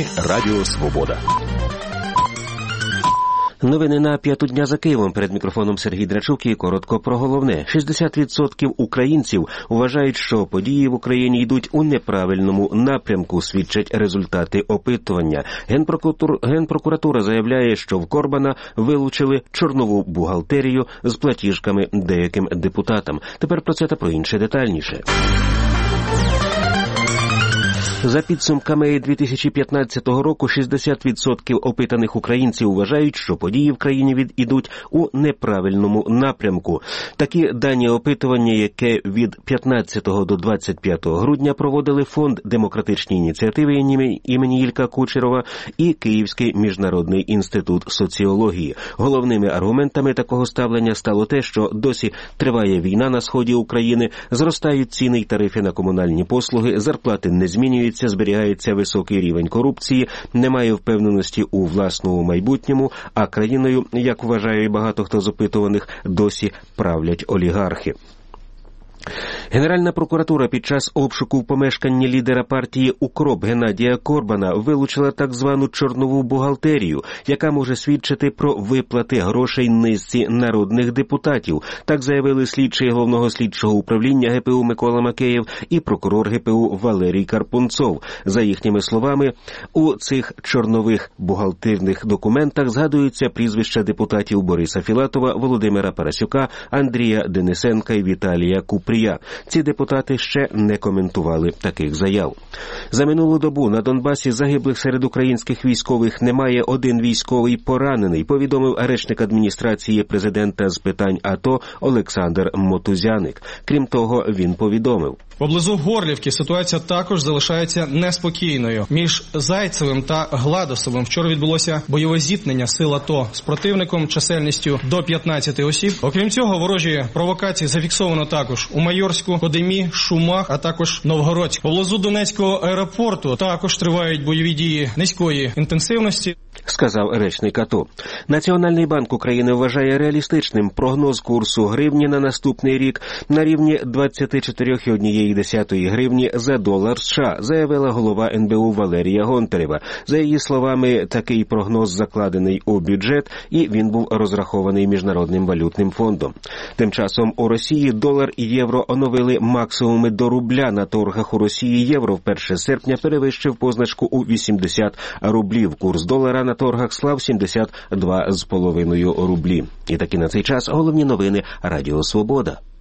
Радіо Свобода. Новини на п'яту дня за Києвом. Перед мікрофоном Сергій Драчук і коротко про головне. 60% українців вважають, що події в Україні йдуть у неправильному напрямку, свідчать результати опитування. Генпрокуратура заявляє, що в Корбана вилучили чорнову бухгалтерію з платіжками деяким депутатам. Тепер про це та про інше детальніше. За підсумками 2015 року 60% опитаних українців вважають, що події в країні ідуть у неправильному напрямку. Такі дані опитування, яке від 15 до 25 грудня проводили Фонд демократичні ініціативи імені Ілька Кучерова і Київський міжнародний інститут соціології. Головними аргументами такого ставлення стало те, що досі триває війна на сході України, зростають ціни й тарифи на комунальні послуги, зарплати не змінюються, зберігається високий рівень корупції, немає впевненості у власному майбутньому, а країною, як вважає багато хто з опитуваних, досі правлять олігархи. Генеральна прокуратура під час обшуку в помешканні лідера партії «УКРОП» Геннадія Корбана вилучила так звану чорнову бухгалтерію, яка може свідчити про виплати грошей низці народних депутатів. Так заявили слідчий Головного слідчого управління ГПУ Микола Макеєв і прокурор ГПУ Валерій Карпунцов. За їхніми словами, у цих чорнових бухгалтерних документах згадуються прізвища депутатів Бориса Філатова, Володимира Парасюка, Андрія Денисенка і Віталія Купрія. Ці депутати ще не коментували таких заяв. За минулу добу на Донбасі загиблих серед українських військових немає, один військовий поранений, повідомив речник адміністрації президента з питань АТО Олександр Мотузяник. Крім того, він повідомив: поблизу Горлівки ситуація також залишається неспокійною. Між Зайцевим та Гладосовим вчора відбулося бойове зіткнення сил АТО з противником чисельністю до 15 осіб. Окрім цього, ворожі провокації зафіксовано також у Майорську, Кодимі, Шумах, а також Новгородську. Поблизу Донецького аеропорту також тривають бойові дії низької інтенсивності, сказав речник АТО. Національний банк України вважає реалістичним прогноз курсу гривні на наступний рік на рівні 24,1 гривні за долар США, заявила голова НБУ Валерія Гонтарева. За її словами, такий прогноз закладений у бюджет, і він був розрахований Міжнародним валютним фондом. Тим часом у Росії долар і євро оновили максимуми до рубля. На торгах у Росії євро в 1 серпня перевищив позначку у 80 рублів. Курс долара на торгах склав 72,5 рублі. І таки на цей час головні новини Радіо Свобода.